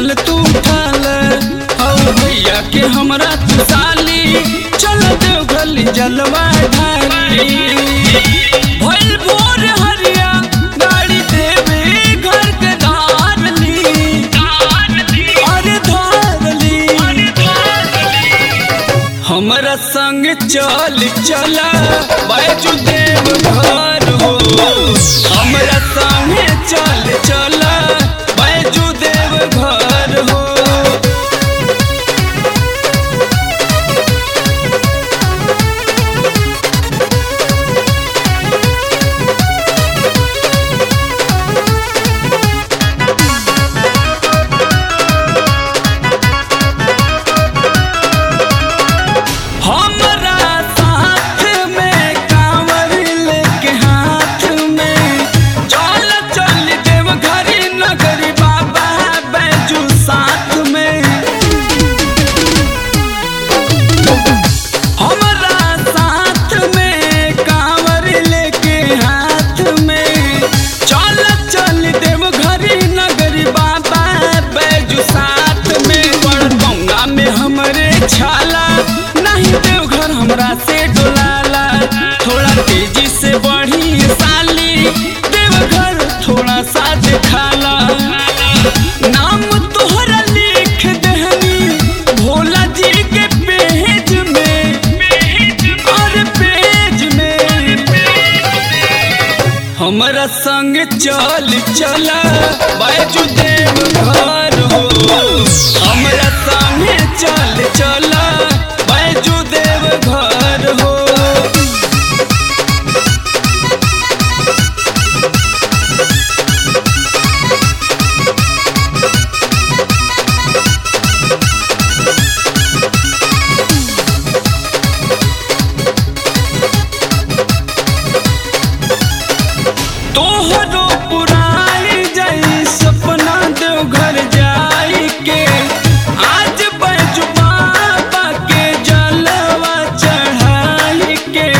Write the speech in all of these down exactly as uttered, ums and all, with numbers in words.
जल तू उठाल हौ भैया के हमरा तू साली चल देव गली जलवा ढाली भइल भोर हरिया गाड़ी देवे घर के धार ली अरे धार ली हमरा संग चल चला बैजू देव घर हो हमरा संग चल चला बैजू देव घर हो। हमरा साथ में कांवर लेके हाथ में चल चल देव घरी नगरी बाबा बैजू साथ में हमरा साथ में कांवर लेके हाथ में चल चल देव घरी नगरी बाबा बैजू साथ में बड़ गंगा में हमरे छाला नहीं देवघर हमरा से डोलाला थोड़ा तेजी से बढ़ी साली देवघर थोड़ा सा दिखाला नाम तोहरा लिख देहनी भोला जी के पेज में और पेज में हमरा संग चल चला बैजू देव घर हो हमरा संग चल चला बैजू देव घर हो। तोहरो पुराई जाई सपना देवघर जाई के आज बैजू बाबा के जलवा चढ़ाई के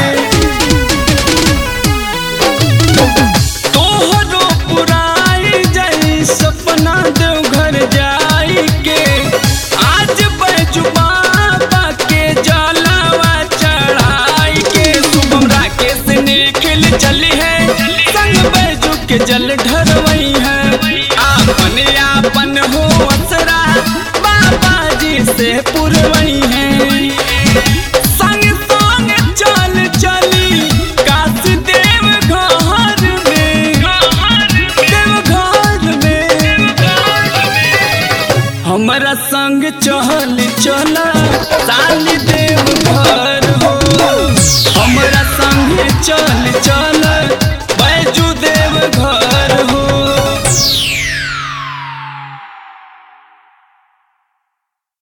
तोहरो पुराई जाई सपना देवघर जाई के आज बैजू बाबा के जलवा चढ़ाई के शुभम राकेश निखिल चली है संग बैजू के जल ढरवई है आपन आपन हो असरा बाबा जी से पुरवई